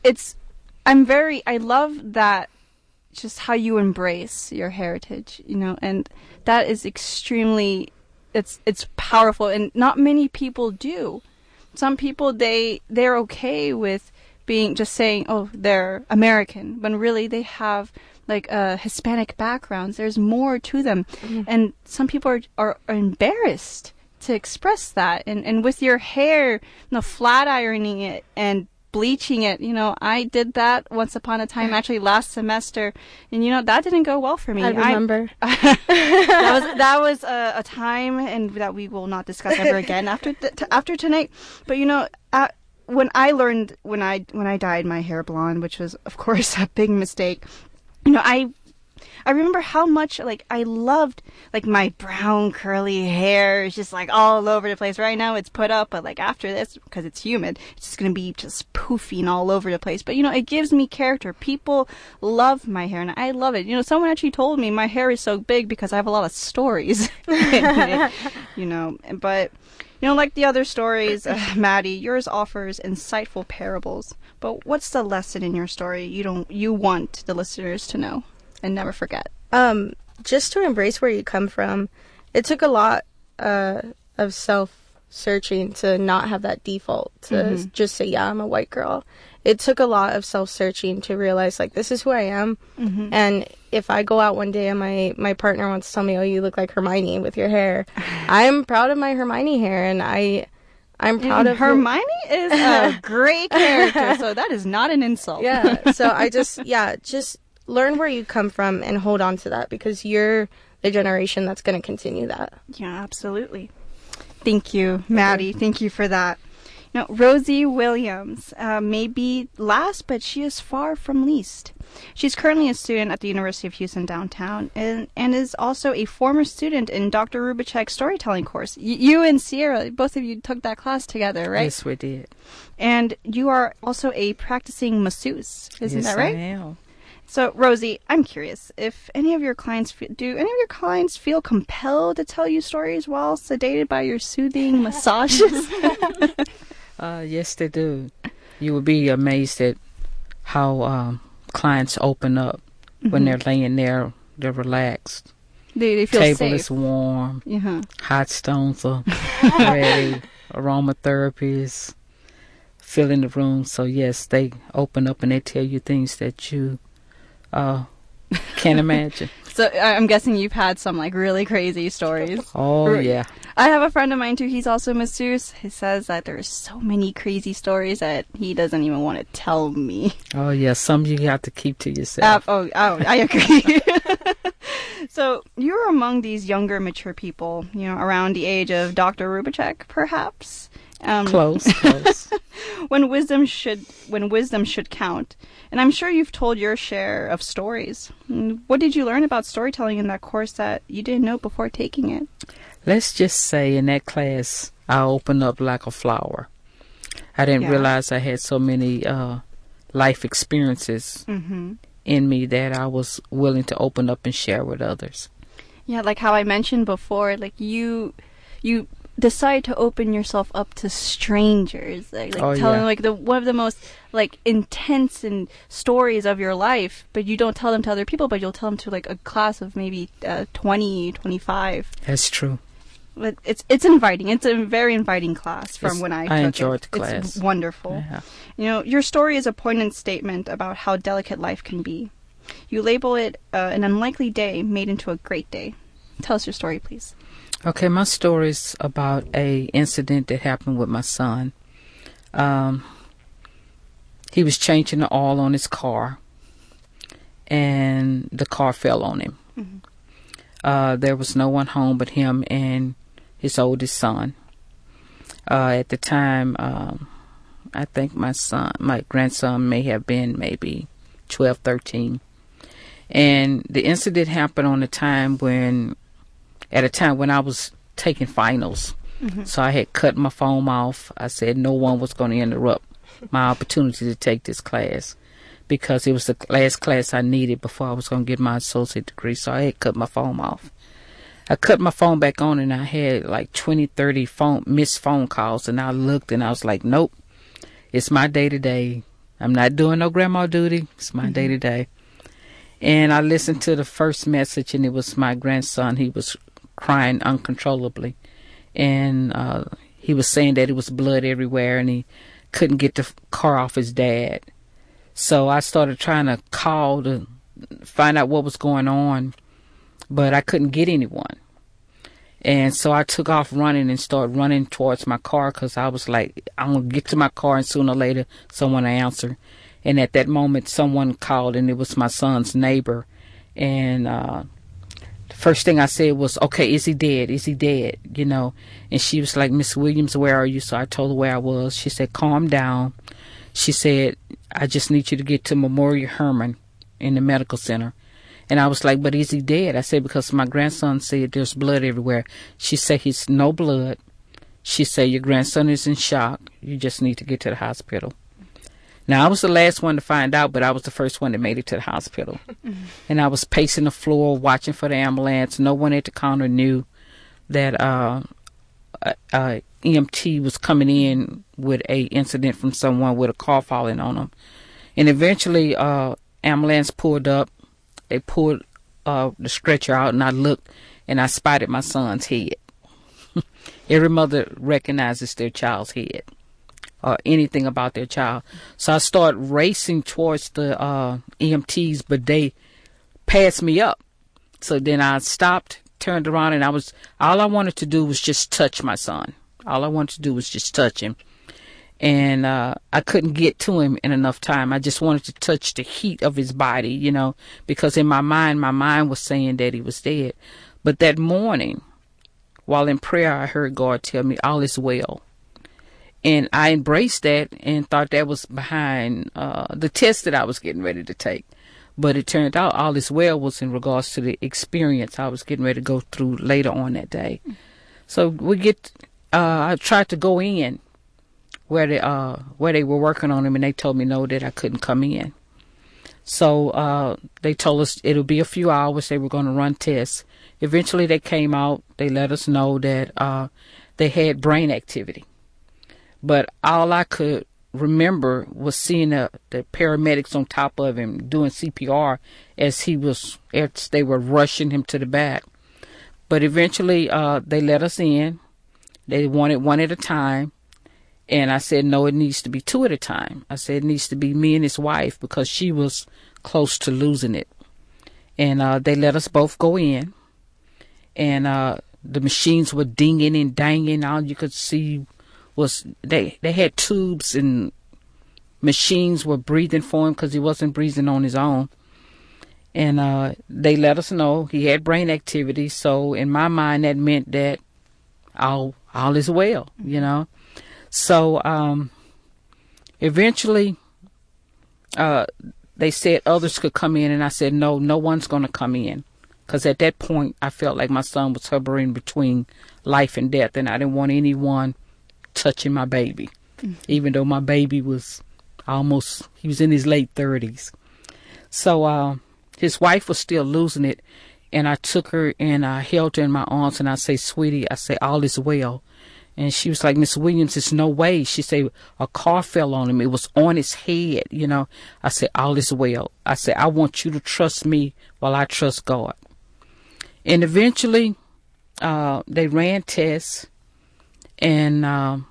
I love that, just how you embrace your heritage, you know, and that is extremely, it's powerful, and not many people do. Some people, they're okay with just saying, oh, they're American, when really they have like Hispanic backgrounds. There's more to them, and some people are embarrassed to express that. And with your hair, flat ironing it and bleaching it, I did that once upon a time, actually last semester, and that didn't go well for me. I remember. that was a time and that we will not discuss ever again after tonight. But when I dyed my hair blonde, which was of course a big mistake, I remember how much I loved my brown curly hair is just all over the place. Right now it's put up, but after this, because it's humid, it's just gonna be just poofing all over the place. But it gives me character. People love my hair, and I love it. Someone actually told me my hair is so big because I have a lot of stories. But like the other stories, Maddie, yours offers insightful parables. But what's the lesson in your story you want the listeners to know and never forget? Just to embrace where you come from. It took a lot of self-searching to not have that default to just say, yeah, I'm a white girl. It took a lot of self-searching to realize, this is who I am. And if I go out one day and my partner wants to tell me, oh, you look like Hermione with your hair, I'm proud of my Hermione hair, and I'm proud of Hermione is a great character, so that is not an insult. Yeah, so I just learn where you come from and hold on to that, because you're the generation that's going to continue that. Yeah, absolutely. Thank you, Maddie. Thank you for that. Now, Rosie Williams may be last, but she is far from least. She's currently a student at the University of Houston downtown and is also a former student in Dr. Rubicek's storytelling course. You and Sierra, both of you took that class together, right? Yes, we did. And you are also a practicing masseuse, isn't that right? Yes, I am. So, Rosie, I'm curious, if any of your clients, do any of your clients feel compelled to tell you stories while sedated by your soothing massages? Yes, they do. You would be amazed at how clients open up when they're laying there. They're relaxed. They feel Table safe. is warm. Hot stones are ready. Aromatherapy is filling the room. So, yes, they open up and they tell you things that you can't imagine. So I'm guessing you've had some really crazy stories. Oh, yeah. I have a friend of mine too. He's also a masseuse. He says that there's so many crazy stories that he doesn't even want to tell me. Oh, yeah. Some you have to keep to yourself. I agree. So you're among these younger, mature people, around the age of Dr. Rubicek, perhaps. Close. when wisdom should count. And I'm sure you've told your share of stories. What did you learn about storytelling in that course that you didn't know before taking it? Let's just say in that class, I opened up like a flower. I didn't realize I had so many life experiences in me that I was willing to open up and share with others. Yeah, like how I mentioned before, you decide to open yourself up to strangers, telling one of the most intense and stories of your life, but you don't tell them to other people, but you'll tell them to a class of maybe 20, 25. That's true. But it's inviting. It's a very inviting class from when I took it. enjoyed the class. It's wonderful. Yeah. Your story is a poignant statement about how delicate life can be. You label it an unlikely day made into a great day. Tell us your story, please. Okay, my story is about a incident that happened with my son. He was changing the oil on his car, and the car fell on him. There was no one home but him and his oldest son. At the time, I think my grandson may have been maybe 12, 13. And the incident happened at a time when I was taking finals. So I had cut my phone off. I said no one was going to interrupt my opportunity to take this class, because it was the last class I needed before I was going to get my associate degree. So I had cut my phone off. I cut my phone back on, and I had 20, 30 missed phone calls, and I looked and I was like, nope, it's my day to day. I'm not doing no grandma duty. It's my day to day. And I listened to the first message, and it was my grandson. He was crying uncontrollably, and he was saying that it was blood everywhere, and he couldn't get the car off his dad. So I started trying to call to find out what was going on, but I couldn't get anyone. And so I took off running and started running towards my car because I was like, I'm going to get to my car and sooner or later someone will answer. And at that moment, someone called, and it was my son's neighbor. And the first thing I said was, okay, is he dead? Is he dead? You know, and she was like, Miss Williams, where are you? So I told her where I was. She said, calm down. She said, I just need you to get to Memorial Hermann in the medical center. And I was like, but is he dead? I said, because my grandson said there's blood everywhere. She said, he's no blood. She said, your grandson is in shock. You just need to get to the hospital. Now, I was the last one to find out, but I was the first one that made it to the hospital. And I was pacing the floor, watching for the ambulance. No one at the counter knew that EMT was coming in with a incident from someone with a car falling on them. And eventually, ambulance pulled up. They pulled the stretcher out, and I looked, and I spotted my son's head. Every mother recognizes their child's head or anything about their child. So I started racing towards the EMTs, but they passed me up. So then I stopped, turned around, and all I wanted to do was just touch my son. All I wanted to do was just touch him. And I couldn't get to him in enough time. I just wanted to touch the heat of his body, you know, because in my mind was saying that he was dead. But that morning, while in prayer, I heard God tell me, all is well. And I embraced that and thought that was behind the test that I was getting ready to take. But it turned out all is well was in regards to the experience I was getting ready to go through later on that day. So I tried to go in where they were working on him, and they told me no, that I couldn't come in. So they told us it'll be a few hours. They were going to run tests. Eventually, they came out. They let us know that they had brain activity. But all I could remember was seeing the paramedics on top of him doing CPR as they were rushing him to the back. But eventually, they let us in. They wanted one at a time. And I said, no, it needs to be two at a time. I said, it needs to be me and his wife because she was close to losing it. And they let us both go in. And the machines were dinging and danging. All you could see was they had tubes, and machines were breathing for him because he wasn't breathing on his own. And they let us know he had brain activity. So in my mind, that meant that all is well, you know. So eventually they said others could come in, and I said, no one's going to come in. Because at that point, I felt like my son was hovering between life and death, and I didn't want anyone touching my baby, even though my baby was he was in his late 30s. So his wife was still losing it, and I took her and I held her in my arms, and I say, sweetie, I say, all is well. And she was like, Miss Williams, there's no way. She said, a car fell on him. It was on his head, you know. I said, all is well. I said, I want you to trust me while I trust God. And eventually, they ran tests, and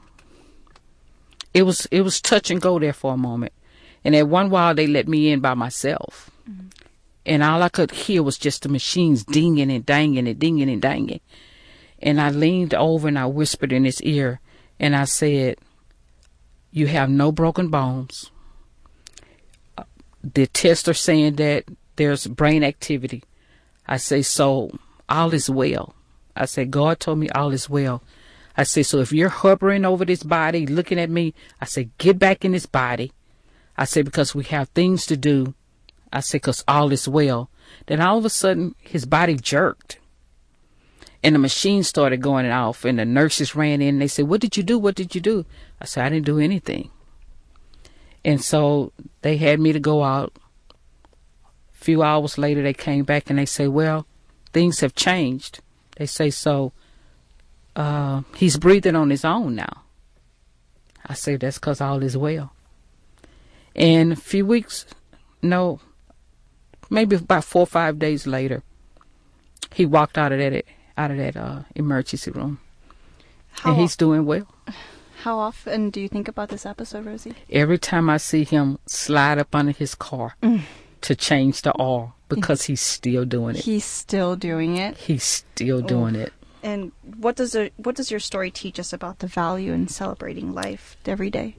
it was touch and go there for a moment. And at one while, they let me in by myself. Mm-hmm. And all I could hear was just the machines dinging and danging and dinging and danging. And I leaned over and I whispered in his ear, and I said, you have no broken bones. The tests are saying that there's brain activity. I say, so all is well. I said, God told me all is well. I say, so if you're hovering over this body, looking at me, I say, get back in this body. I say, because we have things to do. I say, because all is well. Then all of a sudden, his body jerked. And the machine started going off, and the nurses ran in, and they said, what did you do? What did you do? I said, I didn't do anything. And so they had me to go out. A few hours later, they came back, and they say, well, things have changed. They say, so he's breathing on his own now. I say, that's because all is well. And a few weeks, maybe about 4 or 5 days later, he walked out of that emergency room. And he's doing well. How often do you think about this episode, Rosie? Every time I see him slide up under his car to change the oil, because he's still doing it. He's still doing it. He's still doing it. And what does your story teach us about the value in celebrating life every day?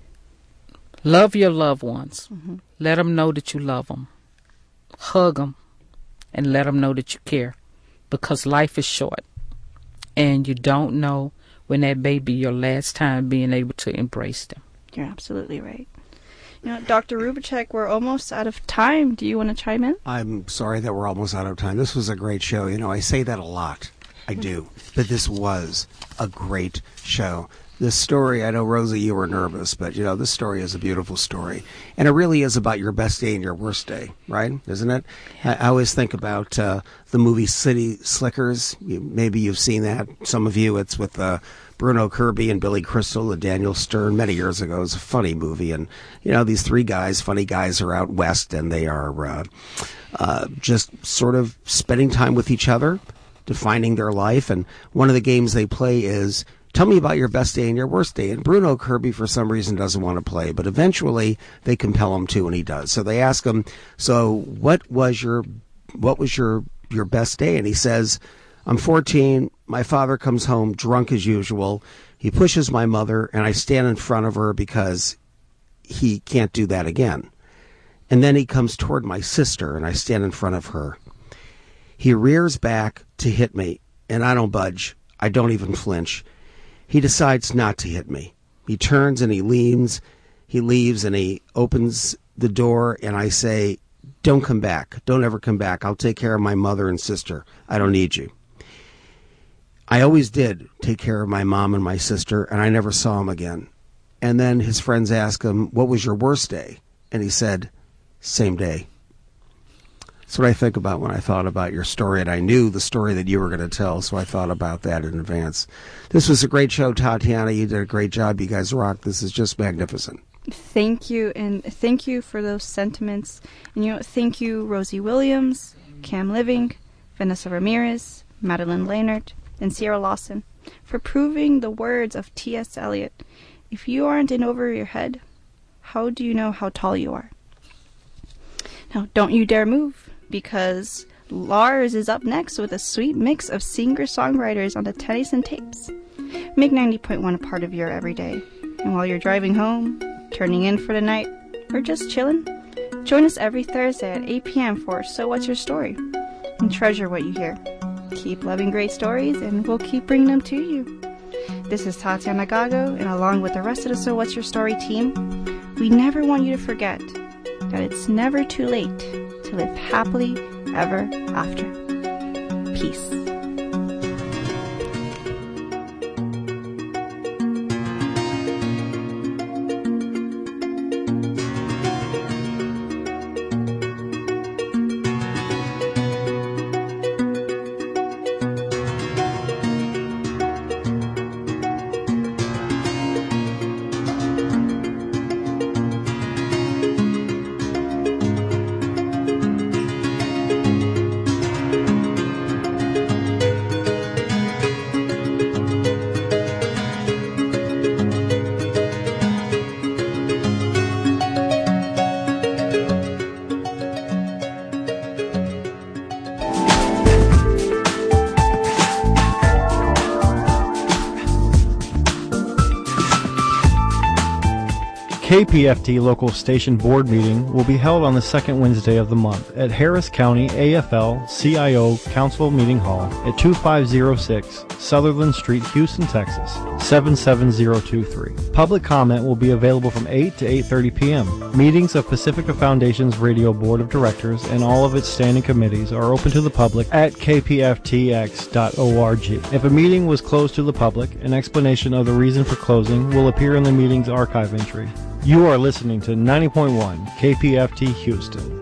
Love your loved ones. Let them know that you love them. Hug them and let them know that you care, because life is short and you don't know when that may be your last time being able to embrace them. You're absolutely right. Dr. Rubacek, we're almost out of time. Do you want to chime in? I'm sorry that we're almost out of time. This was a great show. I say that a lot. I do. But this was a great show. This story, I know, Rosie, you were nervous, but, this story is a beautiful story. And it really is about your best day and your worst day, right? Isn't it? I always think about the movie City Slickers. Maybe you've seen that. Some of you, it's with Bruno Kirby and Billy Crystal and Daniel Stern many years ago. It was a funny movie. And, these three guys, funny guys, are out west, and they are just sort of spending time with each other, defining their life. And one of the games they play is, tell me about your best day and your worst day. And Bruno Kirby, for some reason, doesn't want to play, but eventually they compel him to, and he does. So they ask him, so what was your best day? And he says, I'm 14. My father comes home drunk as usual. He pushes my mother, and I stand in front of her because he can't do that again. And then he comes toward my sister, and I stand in front of her. He rears back to hit me, and I don't budge. I don't even flinch. He decides not to hit me. He turns and he leaves, and he opens the door, and I say, don't come back. Don't ever come back. I'll take care of my mother and sister. I don't need you. I always did take care of my mom and my sister, and I never saw him again. And then his friends asked him, what was your worst day? And he said, same day. That's what I think about when I thought about your story, and I knew the story that you were going to tell, so I thought about that in advance. This was a great show, Tatiana. You did a great job. You guys rock. This is just magnificent. Thank you, and thank you for those sentiments. And thank you, Rosie Williams, Cam Living, Vanessa Ramirez, Madeline Lehnert, and Sierra Lawson, for proving the words of T.S. Eliot. If you aren't in over your head, how do you know how tall you are? Now, don't you dare move, because Lars is up next with a sweet mix of singer-songwriters on the Tennyson tapes. Make 90.1 a part of your everyday. And while you're driving home, turning in for the night, or just chilling, join us every Thursday at 8 p.m. for So What's Your Story? And treasure what you hear. Keep loving great stories, and we'll keep bringing them to you. This is Tatiana Gago, and along with the rest of the So What's Your Story team, we never want you to forget that it's never too late to live happily ever after. Peace. KPFT local station board meeting will be held on the second Wednesday of the month at Harris County AFL-CIO Council Meeting Hall at 2506 Sutherland Street, Houston, Texas, 77023. Public comment will be available from 8 to 8:30 p.m. Meetings of Pacifica Foundation's Radio Board of Directors and all of its standing committees are open to the public at kpftx.org. If a meeting was closed to the public, an explanation of the reason for closing will appear in the meeting's archive entry. You are listening to 90.1 KPFT Houston.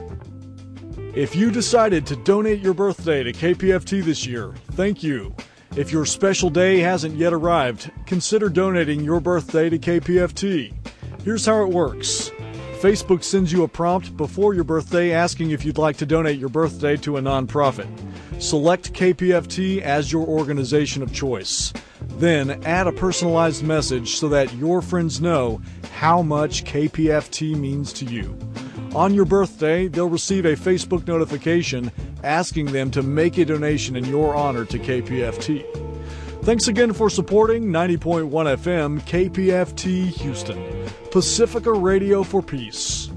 If you decided to donate your birthday to KPFT this year, thank you. If your special day hasn't yet arrived, consider donating your birthday to KPFT. Here's how it works. Facebook sends you a prompt before your birthday asking if you'd like to donate your birthday to a nonprofit. Select KPFT as your organization of choice. Then add a personalized message so that your friends know how much KPFT means to you. On your birthday, they'll receive a Facebook notification asking them to make a donation in your honor to KPFT. Thanks again for supporting 90.1 FM KPFT Houston, Pacifica Radio for Peace.